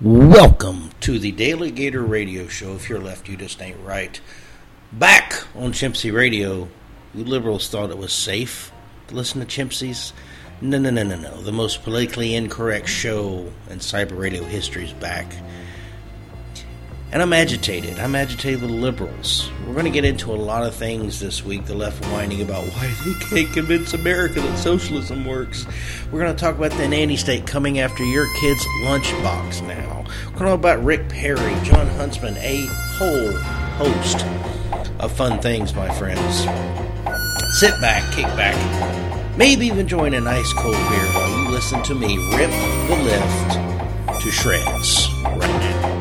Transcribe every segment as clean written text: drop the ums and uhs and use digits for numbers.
Welcome to the Daily Gator Radio Show. If you're left, you just ain't right. Back on Chimpsy Radio. You liberals thought it was safe to listen to Chimpsies? No. The most politically incorrect show in cyber radio history is back. And I'm agitated. I'm agitated with the liberals. We're going to get into a lot of things this week. The left whining about why they can't convince America that socialism works. We're going to talk about the nanny state coming after your kid's lunchbox now. We're going to talk about Rick Perry, John Huntsman, a whole host of fun things, my friends. Sit back, kick back, maybe even join a nice cold beer while you listen to me rip the left to shreds right now.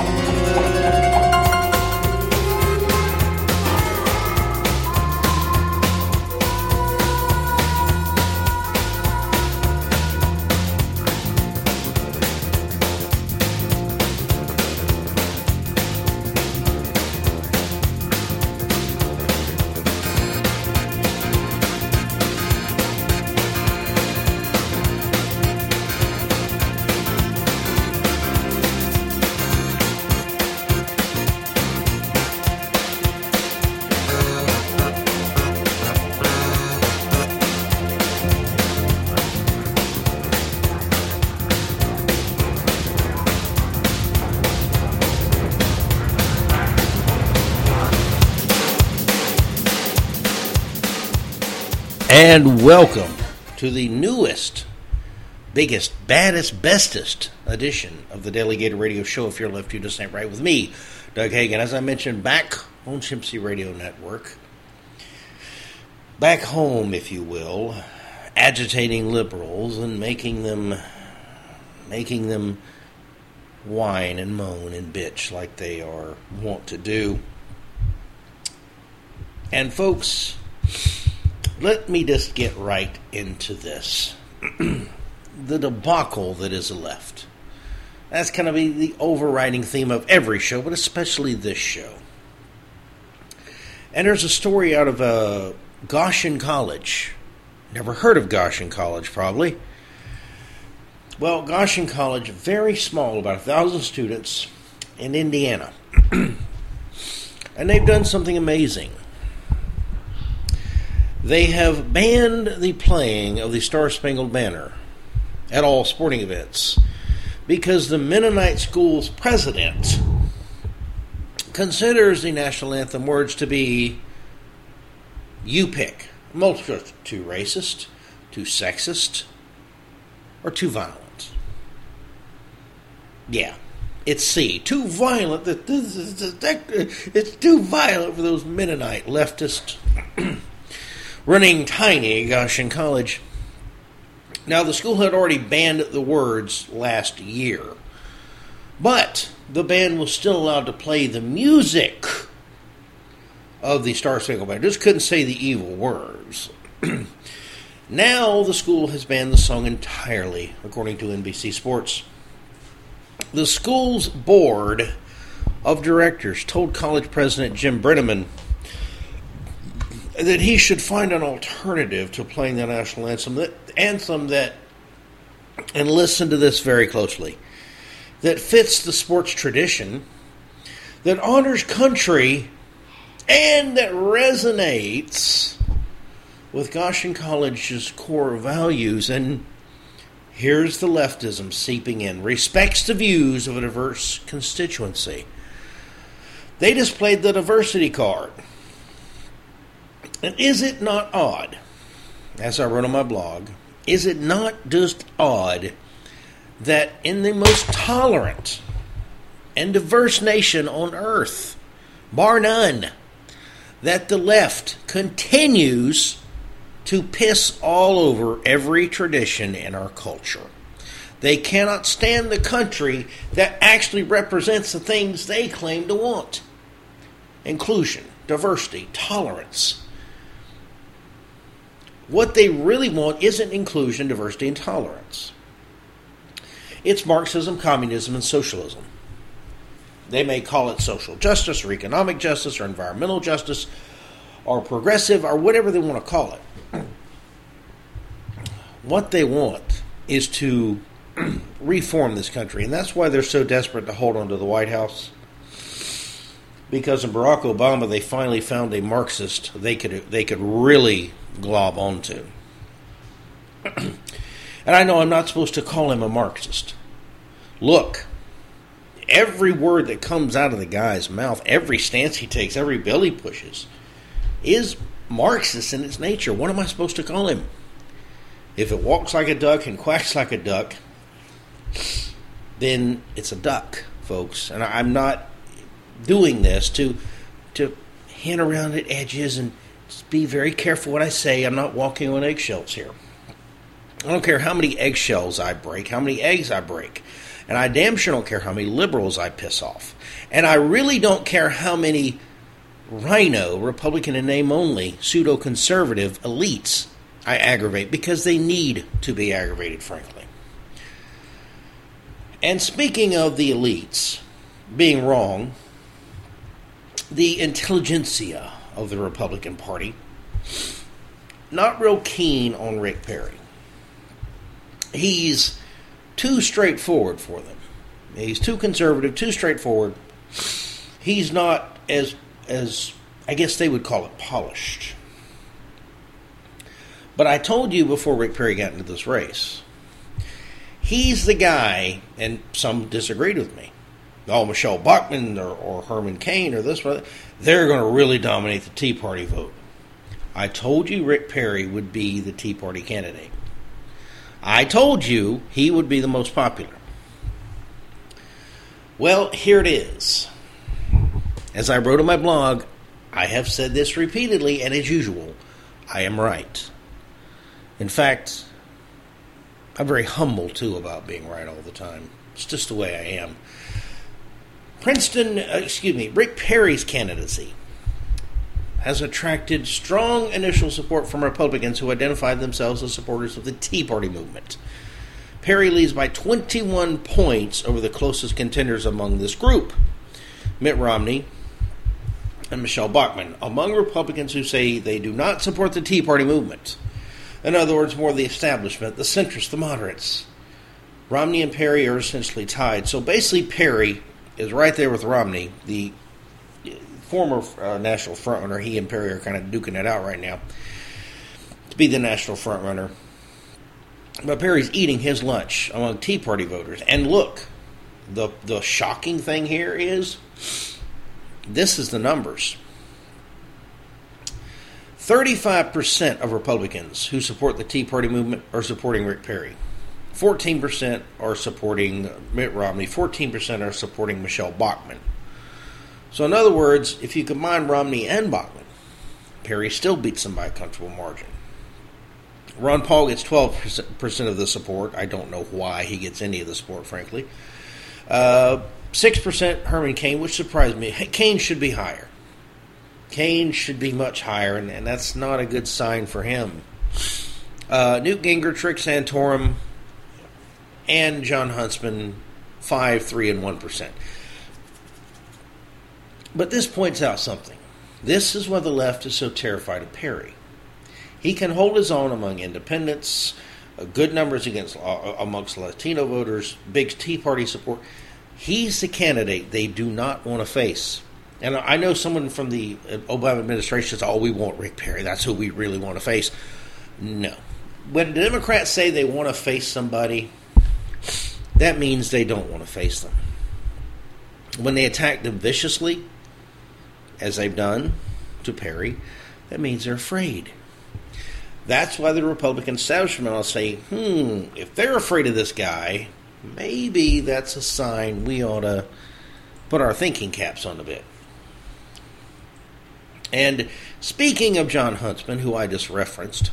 And welcome to the newest, biggest, baddest, bestest edition of the Daily Gator Radio Show. If you're left, you just ain't right with me, Doug Hagan. As I mentioned, back on Chimpsy Radio Network. Back home, if you will, agitating liberals and making them whine and moan and bitch like they are wont to do. And folks, let me just get right into this. The debacle that is the left. That's going to be the overriding theme of every show, but especially this show. And there's a story out of Goshen College. Never heard of Goshen College, probably. Well, Goshen College, very small, about 1,000 students in Indiana. And they've done something amazing. They have banned the playing of the Star-Spangled Banner at all sporting events because the Mennonite school's president considers the national anthem words to be, you pick, multiple, too racist, too sexist, or too violent. Yeah, it's C, too violent. It's too violent for those Mennonite leftist running tiny Goshen College. Now, the school had already banned the words last year, but the band was still allowed to play the music of the Star-Spangled Banner. Just couldn't say the evil words. Now, the school has banned the song entirely, according to NBC Sports. The school's board of directors told college president Jim Brenneman that he should find an alternative to playing the national anthem that, and listen to this very closely, that fits the sports tradition, that honors country, and that resonates with Goshen College's core values. And here's the leftism seeping in. Respects the views of a diverse constituency. They displayed the diversity card. And is it not odd, as I wrote on my blog, is it not just odd that in the most tolerant and diverse nation on earth, bar none, that the left continues to piss all over every tradition in our culture? They cannot stand the country that actually represents the things they claim to want. Inclusion, diversity, tolerance. What they really want isn't inclusion, diversity, and tolerance. It's Marxism, communism, and socialism. They may call it social justice, or economic justice, or environmental justice, or progressive, or whatever they want to call it. What they want is to reform this country. And that's why they're so desperate to hold on to the White House. Because in Barack Obama, they finally found a Marxist they could really glob onto. And I know I'm not supposed to call him a Marxist. Look, every word that comes out of the guy's mouth, every stance he takes, every bill he pushes, is Marxist in its nature. What am I supposed to call him? If it walks like a duck and quacks like a duck, then it's a duck, folks. And I'm not doing this to hint around at edges, and just be very careful what I say. I'm not walking on eggshells here. I don't care how many eggshells I break, how many eggs I break. And I damn sure don't care how many liberals I piss off. And I really don't care how many rhino, Republican in name only, pseudo-conservative elites I aggravate, because they need to be aggravated, frankly. And speaking of the elites being wrong, the intelligentsia of the Republican Party, not real keen on Rick Perry. He's too straightforward for them. He's too conservative, too straightforward. He's not as I guess they would call it polished. But I told you before Rick Perry got into this race, he's the guy, and some disagreed with me. Oh, Michelle Bachmann or Herman Cain or this, they're going to really dominate the Tea Party vote. I told you Rick Perry would be the Tea Party candidate. I told you he would be the most popular. Well, here it is. As I wrote on my blog, I have said this repeatedly, and as usual, I am right. In fact, I'm very humble, too, about being right all the time. It's just the way I am. Rick Perry's candidacy has attracted strong initial support from Republicans who identified themselves as supporters of the Tea Party movement. Perry leads by 21 points over the closest contenders among this group, Mitt Romney and Michelle Bachmann, among Republicans who say they do not support the Tea Party movement. In other words, more the establishment, the centrists, the moderates. Romney and Perry are essentially tied. So basically Perry is right there with Romney, the former national frontrunner. He and Perry are kind of duking it out right now to be the national frontrunner. But Perry's eating his lunch among Tea Party voters. And look, the shocking thing here is, this is the numbers. 35% of Republicans who support the Tea Party movement are supporting Rick Perry. 14% are supporting Mitt Romney. 14% are supporting Michelle Bachmann. So in other words, if you combine Romney and Bachmann, Perry still beats them by a comfortable margin. Ron Paul gets 12% of the support. I don't know why he gets any of the support, frankly. 6% Herman Cain, which surprised me. Cain should be higher. Cain should be much higher, and that's not a good sign for him. Newt Gingrich, Rick Santorum, and Jon Huntsman, 5%, 3%, and 1%. But this points out something. This is why the left is so terrified of Perry. He can hold his own among independents, good numbers amongst Latino voters, big Tea Party support. He's the candidate they do not want to face. And I know someone from the Obama administration says, we want Rick Perry. That's who we really want to face. No. When the Democrats say they want to face somebody, that means they don't want to face them. When they attack them viciously, as they've done to Perry, that means they're afraid. That's why the Republican establishment will say, if they're afraid of this guy, maybe that's a sign we ought to put our thinking caps on a bit. And speaking of Jon Huntsman, who I just referenced,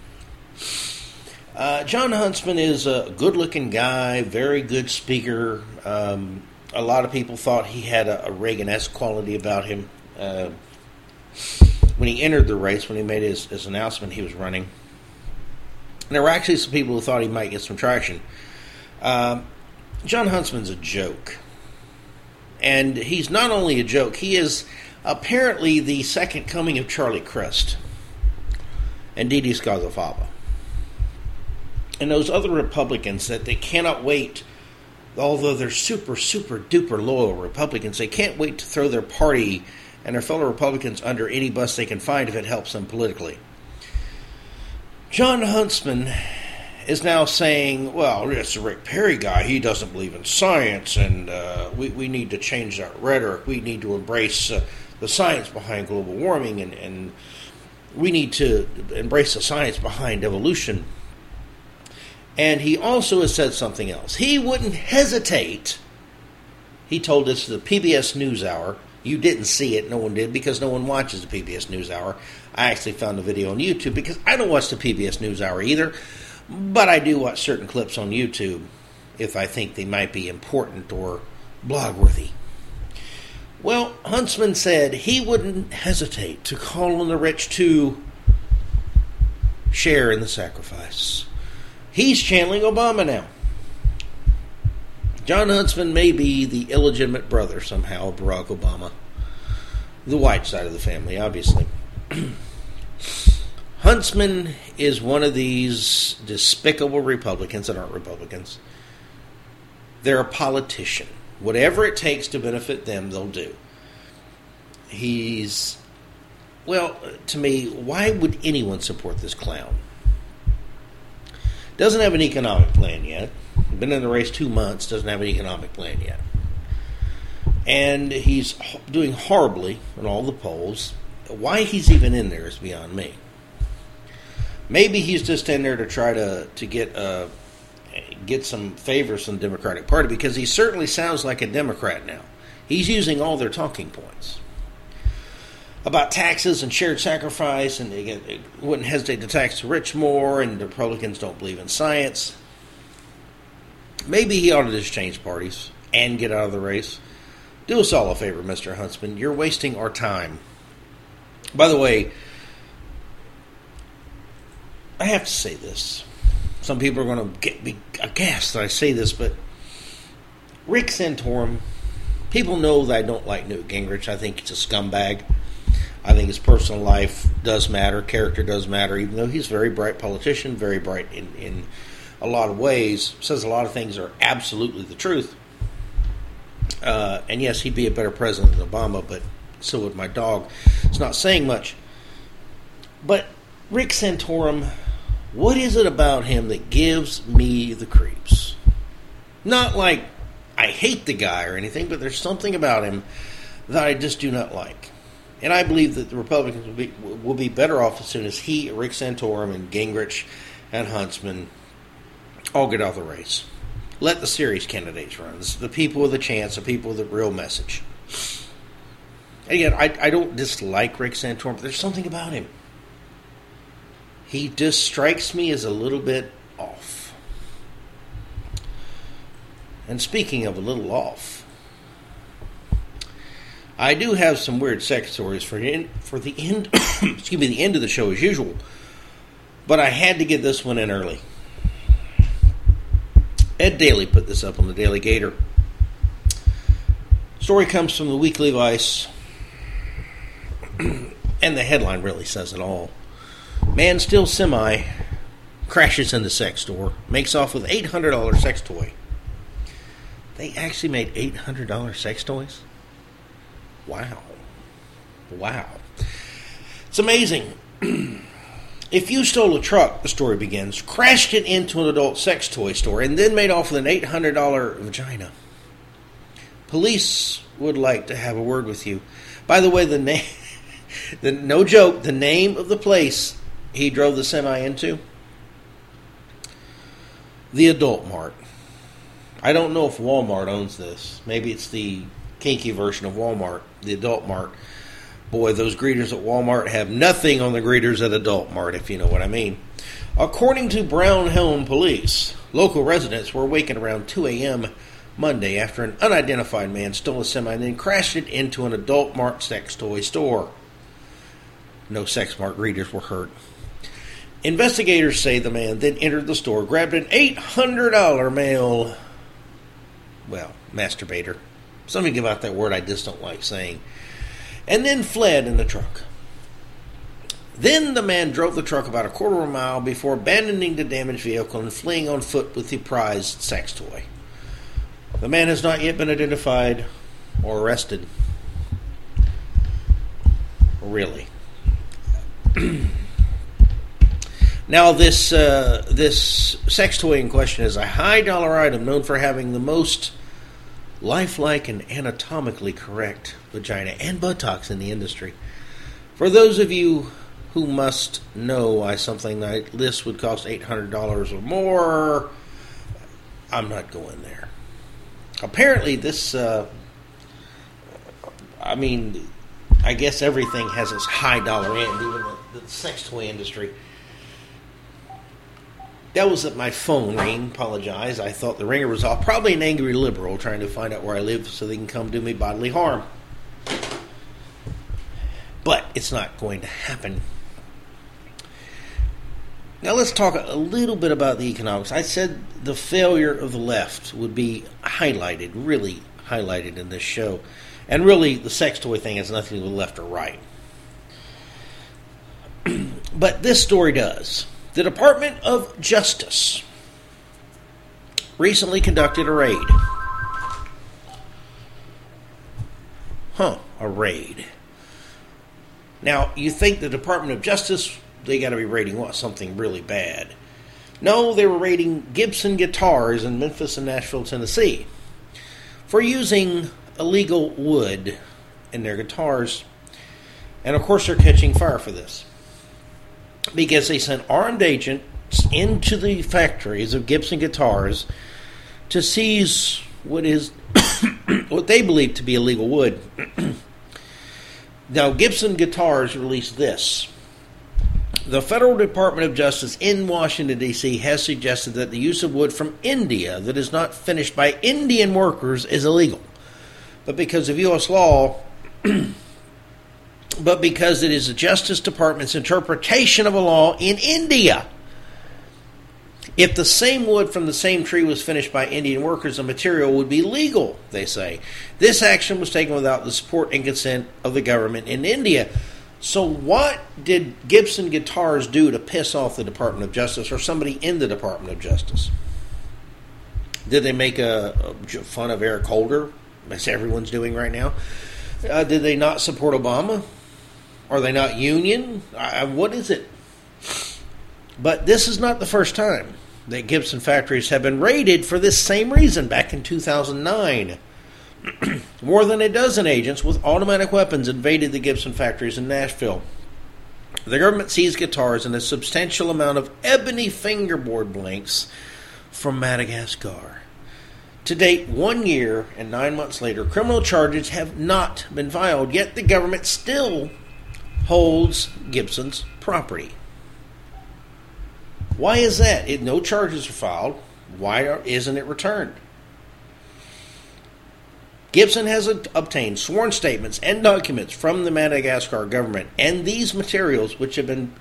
Jon Huntsman is a good-looking guy, very good speaker. A lot of people thought he had a Reagan-esque quality about him. When he entered the race, when he made his announcement he was running, and there were actually some people who thought he might get some traction. Jon Huntsman's a joke. And he's not only a joke, he is apparently the second coming of Charlie Crist and Dee Dee Scalzafava. And those other Republicans that they cannot wait although they're super, super duper loyal Republicans, they can't wait to throw their party and their fellow Republicans under any bus they can find if it helps them politically. Jon Huntsman is now saying, well, it's the Rick Perry guy. He doesn't believe in science, and we need to change that rhetoric. We need to embrace the science behind global warming, and we need to embrace the science behind evolution. And he also has said something else. He wouldn't hesitate. He told this to the PBS NewsHour. You didn't see it. No one did, because no one watches the PBS NewsHour. I actually found the video on YouTube because I don't watch the PBS NewsHour either. But I do watch certain clips on YouTube if I think they might be important or blog-worthy. Well, Huntsman said he wouldn't hesitate to call on the rich to share in the sacrifice. He's channeling Obama now. Jon Huntsman may be the illegitimate brother somehow of Barack Obama. The white side of the family, obviously. Huntsman is one of these despicable Republicans that aren't Republicans. They're a politician. Whatever it takes to benefit them, they'll do. Well, to me, why would anyone support this clown? Doesn't have an economic plan yet. Been in the race 2 months, doesn't have an economic plan yet. And he's doing horribly in all the polls. Why he's even in there is beyond me. Maybe he's just in there to try to get some favors from the Democratic Party, because he certainly sounds like a Democrat now. He's using all their talking points about taxes and shared sacrifice, and they wouldn't hesitate to tax the rich more, and the Republicans don't believe in science. Maybe he ought to just change parties and get out of the race. Do us all a favor, Mr. Huntsman. You're wasting our time. By the way, I have to say this. Some people are going to be aghast that I say this, but Rick Santorum, people know that I don't like Newt Gingrich. I think he's a scumbag. I think his personal life does matter. Character does matter, even though he's a very bright politician, very bright in a lot of ways. Says a lot of things are absolutely the truth. And yes, he'd be a better president than Obama, but so would my dog. It's not saying much. But Rick Santorum, what is it about him that gives me the creeps? Not like I hate the guy or anything, but there's something about him that I just do not like. And I believe that the Republicans will be better off as soon as he, Rick Santorum, and Gingrich and Huntsman all get out of the race. Let the serious candidates run. The people with a chance, the people with a real message. Again, I don't dislike Rick Santorum, but there's something about him. He just strikes me as a little bit off. And speaking of a little off, I do have some weird sex stories for the end. Excuse me, the end of the show as usual. But I had to get this one in early. Ed Daly put this up on the Daily Gator. Story comes from the Weekly Vice, and the headline really says it all. Man steals semi, crashes into sex store, makes off with $800 sex toy. They actually made $800 sex toys? Wow. It's amazing. If you stole a truck, the story begins, crashed it into an adult sex toy store, and then made off with an $800 vagina, police would like to have a word with you. By the way, no joke, the name of the place he drove the semi into, the Adult Mart. I don't know if Walmart owns this. Maybe it's the kinky version of Walmart, the Adult Mart. Boy, those greeters at Walmart have nothing on the greeters at Adult Mart, if you know what I mean. According to Brown Helm Police, local residents were awakened around 2 a.m. Monday after an unidentified man stole a semi and then crashed it into an Adult Mart sex toy store. No Sex Mart greeters were hurt. Investigators say the man then entered the store, grabbed an $800 male, masturbator. Somebody give out that word I just don't like saying. And then fled in the truck. Then the man drove the truck about a quarter of a mile before abandoning the damaged vehicle and fleeing on foot with the prized sex toy. The man has not yet been identified or arrested. Really. Now, this sex toy in question is a high-dollar item known for having the most lifelike and anatomically correct vagina and buttocks in the industry. For those of you who must know why something like this would cost $800 or more, I'm not going there. Apparently, this, I guess everything has its high-dollar end, even the sex toy industry. That was at my phone ring. Apologize. I thought the ringer was off. Probably an angry liberal trying to find out where I live so they can come do me bodily harm. But it's not going to happen. Now let's talk a little bit about the economics. I said the failure of the left would be highlighted, really highlighted in this show. And really, the sex toy thing has nothing to do with left or right. But this story does. The Department of Justice recently conducted a raid. A raid. Now, you think the Department of Justice, they got to be raiding what? Something really bad. No, they were raiding Gibson Guitars in Memphis and Nashville, Tennessee, for using illegal wood in their guitars. And of course, they're catching fire for this, because they sent armed agents into the factories of Gibson Guitars to seize what is what they believe to be illegal wood. Now, Gibson Guitars released this. The Federal Department of Justice in Washington, D.C. has suggested that the use of wood from India that is not finished by Indian workers is illegal. But because of U.S. law, but because it is the Justice Department's interpretation of a law in India. If the same wood from the same tree was finished by Indian workers, the material would be legal, they say. This action was taken without the support and consent of the government in India. So what did Gibson Guitars do to piss off the Department of Justice or somebody in the Department of Justice? Did they make fun of Eric Holder, as everyone's doing right now? Did they not support Obama? Are they not union? What is it? But this is not the first time that Gibson factories have been raided for this same reason. Back in 2009, more than a dozen agents with automatic weapons invaded the Gibson factories in Nashville. The government seized guitars and a substantial amount of ebony fingerboard blanks from Madagascar. To date, 1 year and 9 months later, criminal charges have not been filed, yet the government still holds Gibson's property. Why is that? No charges are filed. Why isn't it returned? Gibson has obtained sworn statements and documents from the Madagascar government, and these materials, which have been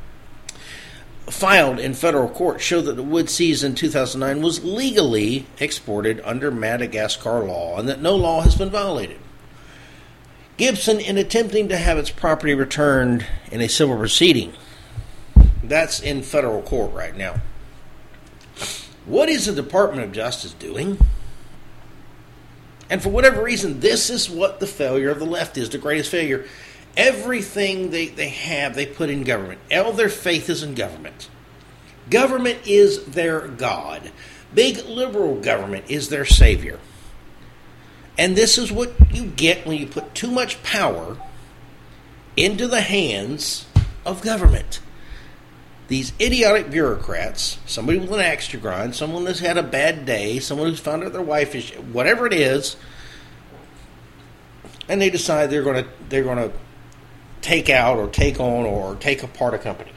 filed in federal court, show that the wood seized in 2009 was legally exported under Madagascar law and that no law has been violated. Gibson, in attempting to have its property returned in a civil proceeding, that's in federal court right now. What is the Department of Justice doing? And for whatever reason, this is what the failure of the left is, the greatest failure. Everything they have, they put in government. All their faith is in government. Government is their God. Big liberal government is their savior. And this is what you get when you put too much power into the hands of government. These idiotic bureaucrats, somebody with an axe to grind, someone that's had a bad day, someone who's found out their wife is, whatever it is, and they decide they're going to take out or take on or take apart a company.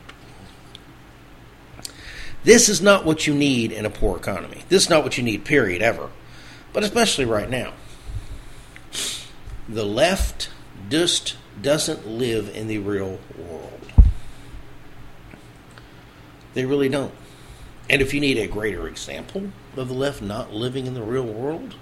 This is not what you need in a poor economy. This is not what you need, period, ever. But especially right now. The left just doesn't live in the real world. They really don't. And if you need a greater example of the left not living in the real world,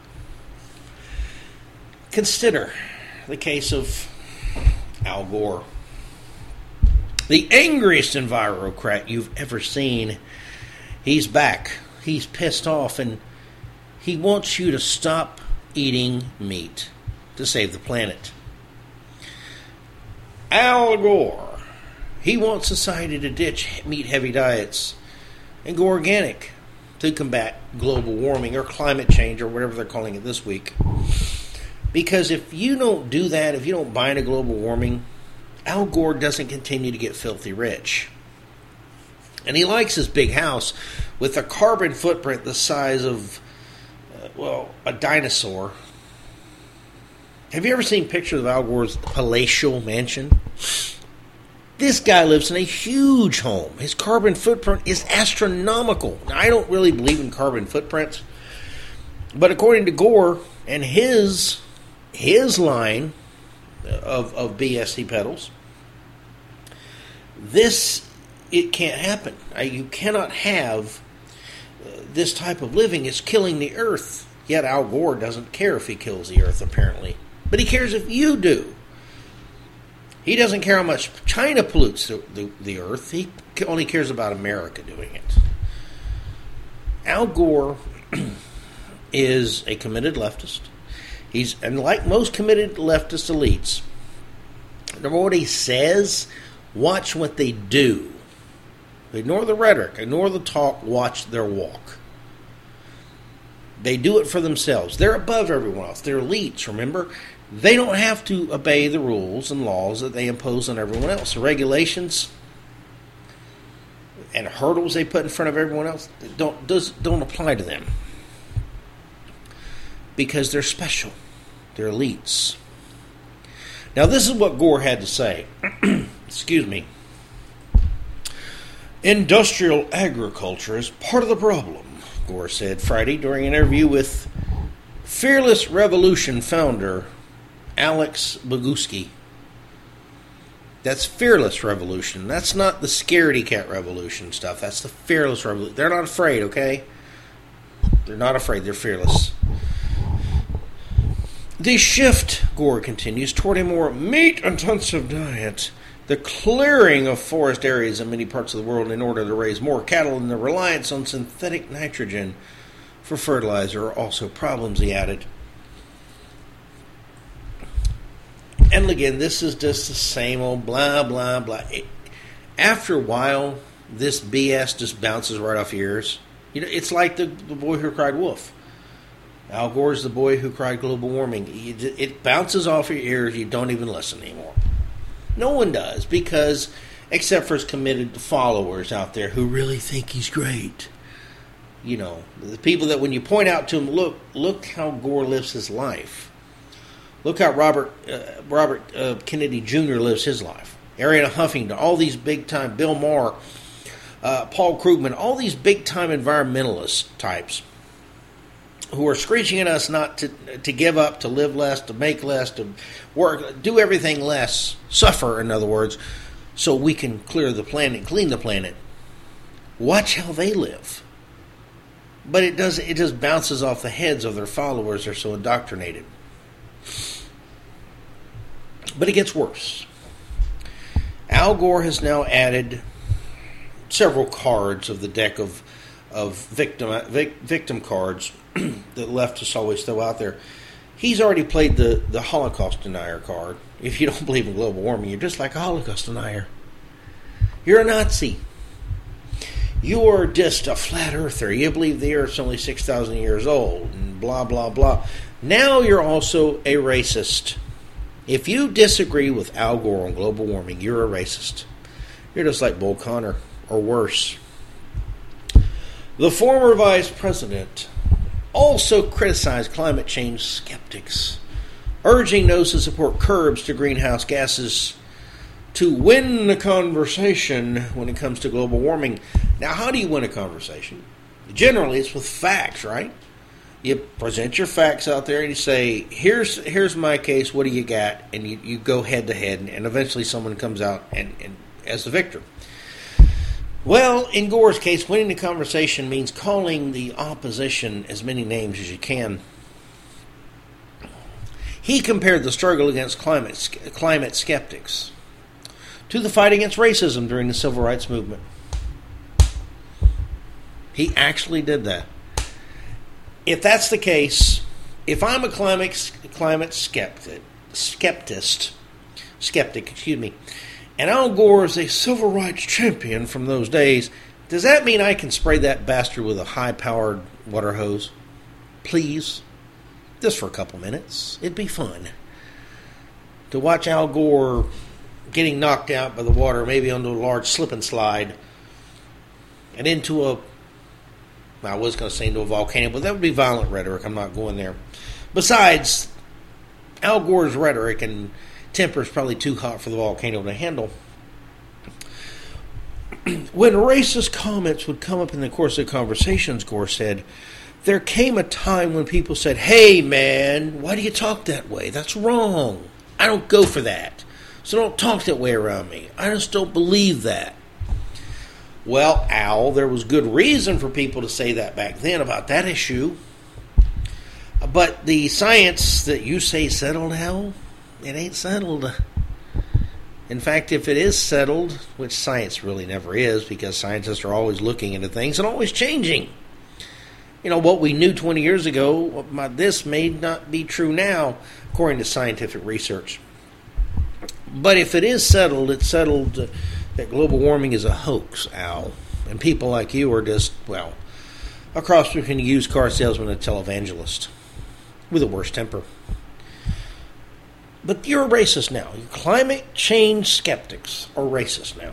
consider the case of Al Gore. The angriest envirocrat you've ever seen. He's back. He's pissed off, and He wants you to stop eating meat to save the planet. Al Gore, he wants society to ditch meat-heavy diets and go organic to combat global warming or climate change or whatever they're calling it this week. Because if you don't do that, if you don't buy into global warming, Al Gore doesn't continue to get filthy rich. And he likes his big house with a carbon footprint the size of, a dinosaur. Have you ever seen pictures of Al Gore's palatial mansion? This guy lives in a huge home. His carbon footprint is astronomical. Now, I don't really believe in carbon footprints, but according to Gore and his line of BS he peddles, it can't happen. You cannot have this type of living. It's killing the earth. Yet Al Gore doesn't care if he kills the earth, apparently. But he cares if you do. He doesn't care how much China pollutes the earth. He only cares about America doing it. Al Gore is a committed leftist. And like most committed leftist elites, no matter what he says, watch what they do. Ignore the rhetoric, ignore the talk, watch their walk. They do it for themselves. They're above everyone else. They're elites, remember? They don't have to obey the rules and laws that they impose on everyone else. The regulations and hurdles they put in front of everyone else don't apply to them. Because they're special. They're elites. Now this is what Gore had to say. Excuse me. Industrial agriculture is part of the problem, Gore said Friday during an interview with Fearless Revolution founder Alex Bogusky. That's Fearless Revolution. That's not the Scaredy Cat Revolution stuff. That's the Fearless Revolution. They're not afraid, okay? They're not afraid. They're fearless. The shift, Gore continues, toward a more meat-intensive diet, the clearing of forest areas in many parts of the world in order to raise more cattle, and the reliance on synthetic nitrogen for fertilizer are also problems, he added. And again, this is just the same old blah, blah, blah. After a while, this BS just bounces right off your ears. You know, it's like the boy who cried wolf. Al Gore's the boy who cried global warming. It bounces off your ears. You don't even listen anymore. No one does, because, except for his committed followers out there who really think he's great. You know, the people that when you point out to them, look how Gore lives his life. Look how Robert Kennedy Jr. lives his life. Arianna Huffington, all these big-time, Bill Maher, Paul Krugman, all these big-time environmentalist types who are screeching at us not to give up, to live less, to make less, to work, do everything less, suffer, in other words, so we can clear the planet, clean the planet. Watch how they live. But it just bounces off the heads of their followers. They're so indoctrinated. But it gets worse. Al Gore has now added several cards of the deck of victim cards that leftists always throw out there. He's already played the Holocaust denier card. If you don't believe in global warming, you're just like a Holocaust denier. You're a Nazi. You're just a flat earther. You believe the earth's only 6,000 years old and blah, blah, blah. Now you're also a racist. If you disagree with Al Gore on global warming, you're a racist. You're just like Bull Connor, or worse. The former vice president also criticized climate change skeptics, urging those to support curbs to greenhouse gases to win the conversation when it comes to global warming. Now, how do you win a conversation? Generally, it's with facts, right? You present your facts out there and you say, here's my case, what do you got? And you go head to head, and eventually someone comes out and as the victor. Well, in Gore's case, winning the conversation means calling the opposition as many names as you can. He compared the struggle against climate skeptics to the fight against racism during the Civil Rights Movement. He actually did that. if that's the case, if I'm a climate skeptic, and Al Gore is a civil rights champion from those days, does that mean I can spray that bastard with a high-powered water hose? Please? Just for a couple minutes. It'd be fun to watch Al Gore getting knocked out by the water, maybe onto a large slip and slide, and into I was going to say into a volcano, but that would be violent rhetoric. I'm not going there. Besides, Al Gore's rhetoric and temper is probably too hot for the volcano to handle. When racist comments would come up in the course of conversations, Gore said, there came a time when people said, hey man, why do you talk that way? That's wrong. I don't go for that. So don't talk that way around me. I just don't believe that. Well, Al, there was good reason for people to say that back then about that issue. But the science that you say settled, Al, it ain't settled. In fact, if it is settled, which science really never is, because scientists are always looking into things and always changing. You know, what we knew 20 years ago, this may not be true now, according to scientific research. But if it is settled, it's settled that global warming is a hoax, Al. And people like you are just, well, a cross between a used car salesman and a televangelist with a worse temper. But you're a racist now. You climate change skeptics are racist now.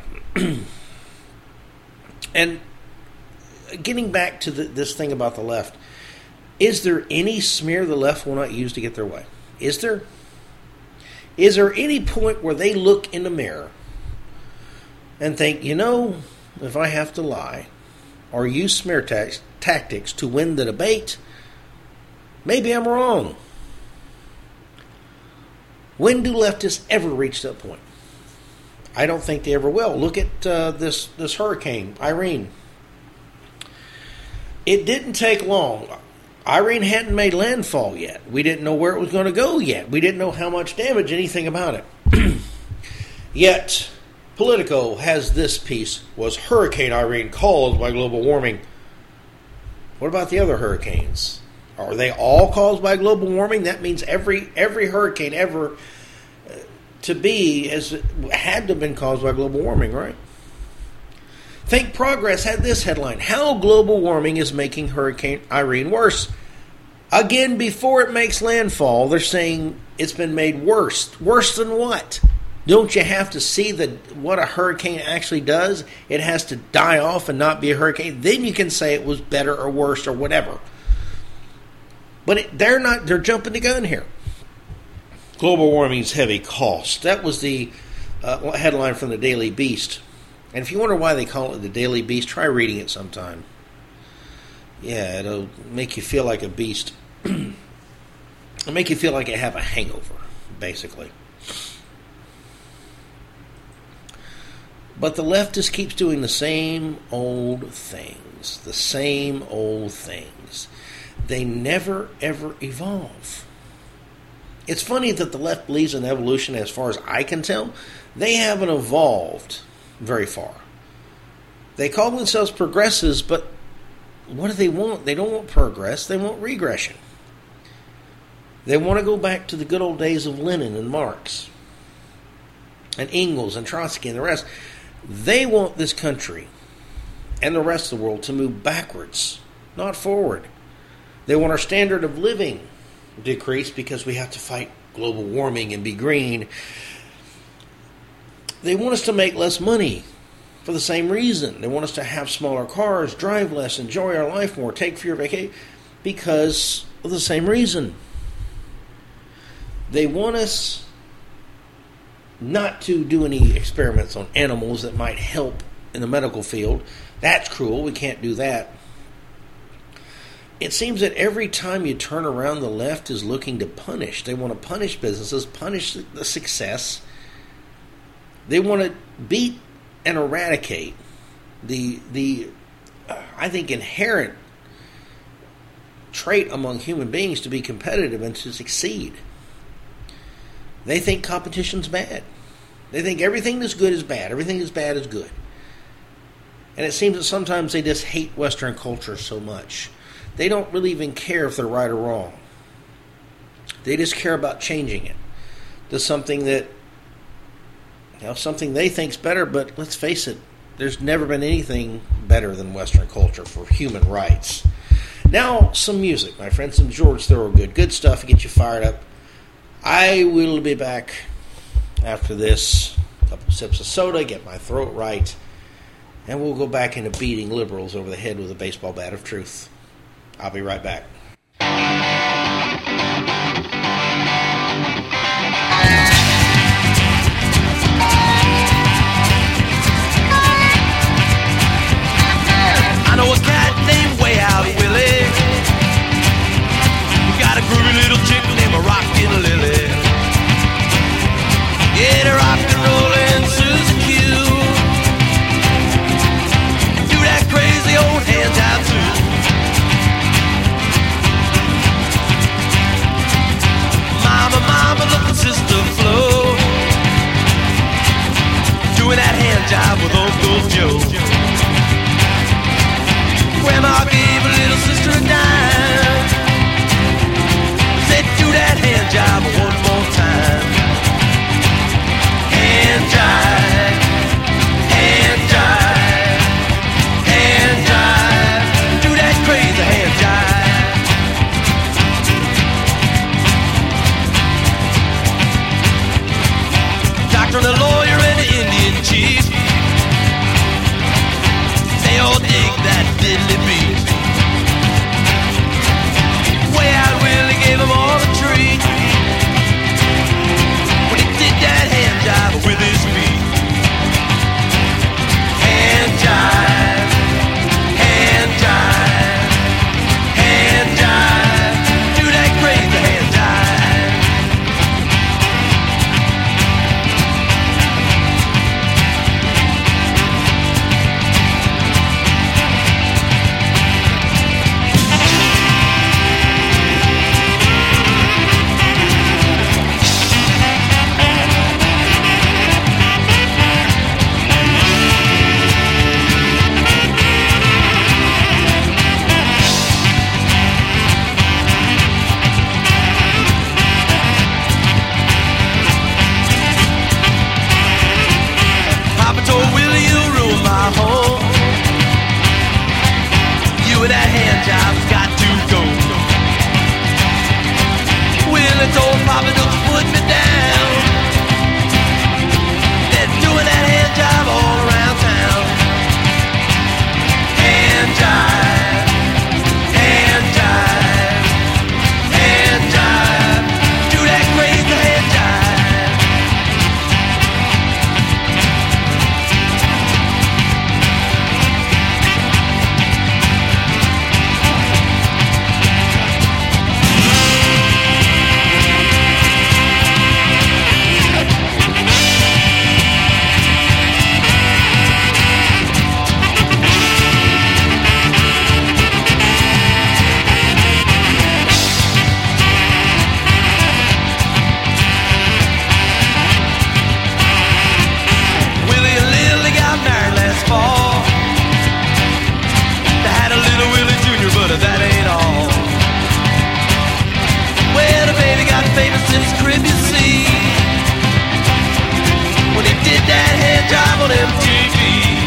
And getting back to this thing about the left, is there any smear the left will not use to get their way? Is there? Is there any point where they look in the mirror and think, you know, if I have to lie or use smear tactics to win the debate, maybe I'm wrong? When do leftists ever reach that point? I don't think they ever will. Look at this hurricane, Irene. It didn't take long. Irene hadn't made landfall yet. We didn't know where it was going to go yet. We didn't know how much damage, anything about it. Yet, Politico has this piece, was Hurricane Irene caused by global warming? What about the other hurricanes? Are they all caused by global warming? That means every hurricane ever to be had to have been caused by global warming, right? Think Progress had this headline: how global warming is making Hurricane Irene worse. Again, before it makes landfall, they're saying it's been made worse. Worse than what? Don't you have to see what a hurricane actually does? It has to die off and not be a hurricane. Then you can say it was better or worse or whatever. But they're not. They're jumping the gun here. Global warming's heavy cost. That was the headline from the Daily Beast. And if you wonder why they call it the Daily Beast, try reading it sometime. Yeah, it'll make you feel like a beast. It'll make you feel like you have a hangover, basically. But the leftist keeps doing the same old things. The same old things. They never, ever evolve. It's funny that the left believes in evolution. As far as I can tell, they haven't evolved very far. They call themselves progressives, but what do they want? They don't want progress. They want regression. They want to go back to the good old days of Lenin and Marx and Engels and Trotsky and the rest. They want this country and the rest of the world to move backwards, not forward. They want our standard of living decrease because we have to fight global warming and be green. They want us to make less money for the same reason. They want us to have smaller cars, drive less, enjoy our life more, take fewer vacations because of the same reason. They want us not to do any experiments on animals that might help in the medical field. That's cruel. We can't do that. It seems that every time you turn around, the left is looking to punish. They want to punish businesses, punish the success. They want to beat and eradicate the I think, inherent trait among human beings to be competitive and to succeed. They think competition's bad. They think everything that's good is bad. Everything that's bad is good. And it seems that sometimes they just hate Western culture so much they don't really even care if they're right or wrong. They just care about changing it to something that, something they think's better. But let's face it, there's never been anything better than Western culture for human rights. Now, some music, my friend, some George Thorogood. Good stuff to get you fired up. I will be back after this. A couple sips of soda, get my throat right, and we'll go back into beating liberals over the head with a baseball bat of truth. I'll be right back. I know a cat named Way Out Willie. We got a groovy little chick named Rockin' Lily. Yeah, the rock and rollin' Susie Q. Do that crazy old hand job too. Mama, look at Sister Flo. Doing that hand job with Uncle Joe. Grandma gave a little sister a dime. Said, do that hand job one more time. Hand jive, hand jive, hand jive. Do that crazy hand jive. Doctor and a lawyer and an Indian chief, they all dig that diddly beat. Way Out Willie gave them all a treat when he did that hand job with his feet. Hand jive, hand jive, hand jive. Do that crazy hand jive. Papa told Willie, you'll ruin my home. You and that hand job's got to go. Willie told Papa, don't you put me down. They're doing that hand job all around town. Hand jive, hand jive, hand jive. Do that crazy hand jive. Willie and Lily got married last fall. They had a little Willie Jr., but that ain't all. Well, the baby got famous in his crib, you see, when he did that hand job on MTV.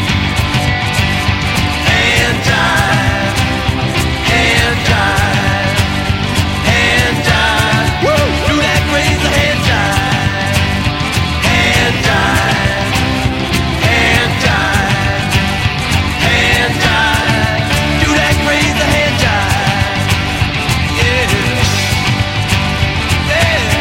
Hand jive, hand jive, hand jive. Woo! Do that crazy hand jive. Hand jive, hand jive, hand jive. Do that crazy hand jive. Yeah, yeah.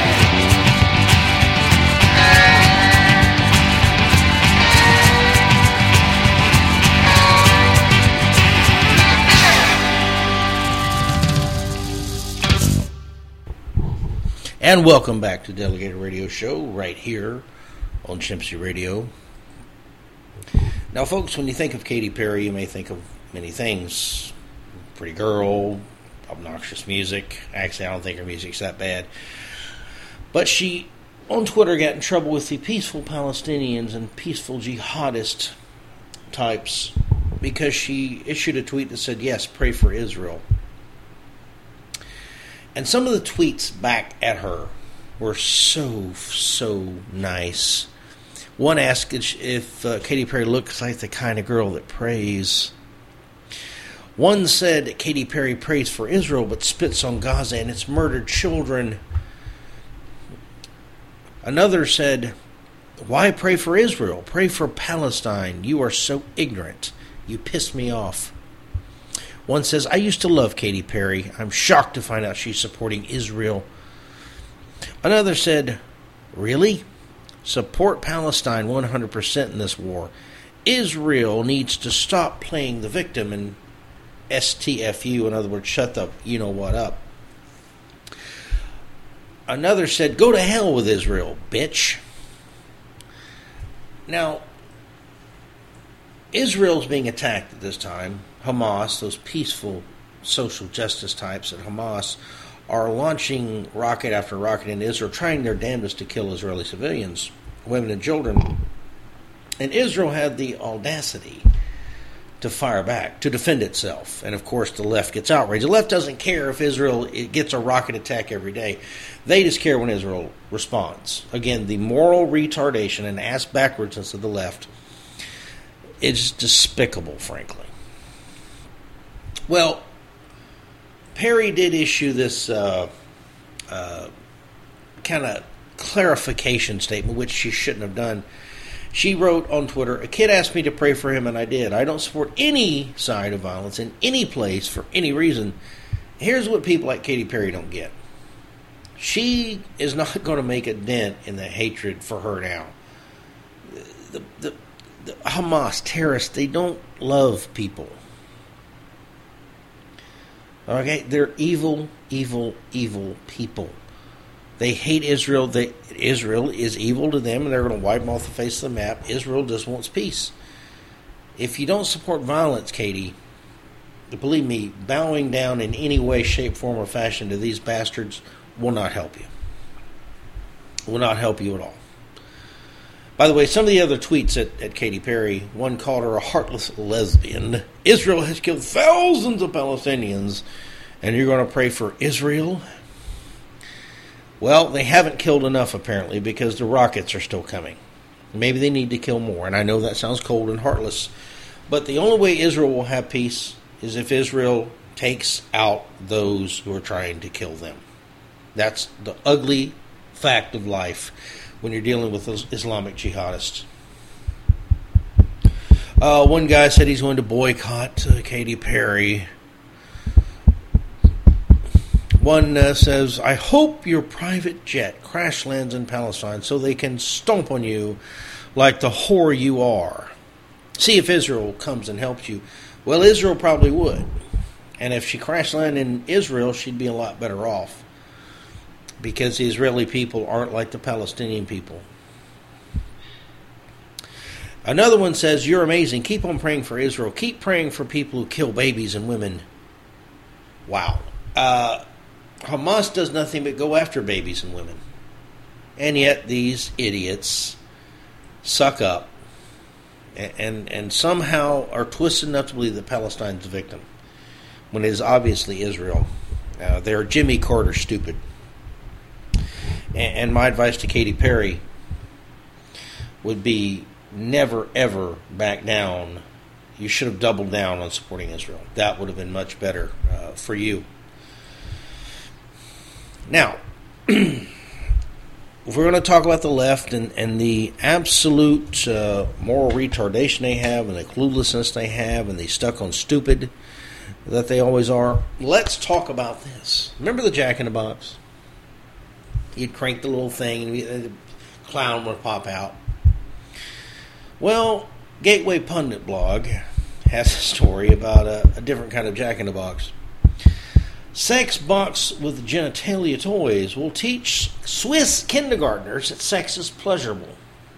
And welcome back to Delegated Radio Show right here on Chimpsy Radio. Now, folks, when you think of Katy Perry, you may think of many things. Pretty girl, obnoxious music. Actually, I don't think her music's that bad. But she, on Twitter, got in trouble with the peaceful Palestinians and peaceful jihadist types because she issued a tweet that said, yes, pray for Israel. And some of the tweets back at her were so nice. One asked if Katy Perry looks like the kind of girl that prays. One said Katy Perry prays for Israel but spits on Gaza and its murdered children. Another said, why pray for Israel? Pray for Palestine. You are so ignorant. You piss me off. One says, I used to love Katy Perry. I'm shocked to find out she's supporting Israel. Another said, really? Support Palestine 100% in this war. Israel needs to stop playing the victim and STFU, in other words, shut the you-know-what up. Another said, go to hell with Israel, bitch. Now, Israel's being attacked at this time. Hamas, those peaceful social justice types at Hamas, are launching rocket after rocket into Israel, trying their damnedest to kill Israeli civilians, women and children. And Israel had the audacity to fire back, to defend itself. And, of course, the left gets outraged. The left doesn't care if Israel gets a rocket attack every day. They just care when Israel responds. Again, the moral retardation and ass backwardness of the left is despicable, frankly. Well, Perry did issue this kind of clarification statement, which she shouldn't have done. She wrote on Twitter, a kid asked me to pray for him, and I did. I don't support any side of violence in any place for any reason. Here's what people like Katy Perry don't get. She is not going to make a dent in the hatred for her now. The Hamas terrorists, they don't love people. Okay? They're evil, evil, evil people. They hate Israel. Israel is evil to them, and they're going to wipe them off the face of the map. Israel just wants peace. If you don't support violence, Katie, believe me, bowing down in any way, shape, form, or fashion to these bastards will not help you. Will not help you at all. By the way, some of the other tweets at Katy Perry, one called her a heartless lesbian. Israel has killed thousands of Palestinians, and you're going to pray for Israel? Well, they haven't killed enough, apparently, because the rockets are still coming. Maybe they need to kill more, and I know that sounds cold and heartless. But the only way Israel will have peace is if Israel takes out those who are trying to kill them. That's the ugly fact of life when you're dealing with those Islamic jihadists. One guy said he's going to boycott Katy Perry. One says, I hope your private jet crash lands in Palestine so they can stomp on you like the whore you are. See if Israel comes and helps you. Well, Israel probably would. And if she crash landed in Israel, she'd be a lot better off. Because the Israeli people aren't like the Palestinian people. Another one says, you're amazing. Keep on praying for Israel. Keep praying for people who kill babies and women. Wow. Hamas does nothing but go after babies and women. And yet these idiots suck up and somehow are twisted enough to believe that Palestine's the victim, when it is obviously Israel. They're Jimmy Carter stupid. And my advice to Katy Perry would be never, ever back down. You should have doubled down on supporting Israel. That would have been much better for you. Now, if we're going to talk about the left and the absolute moral retardation they have and the cluelessness they have and the stuck on stupid that they always are, let's talk about this. Remember the Jack in the Box? You'd crank the little thing and the clown would pop out. Well, Gateway Pundit blog has a story about a different kind of Jack in the Box. Sex box with genitalia toys will teach Swiss kindergartners that sex is pleasurable.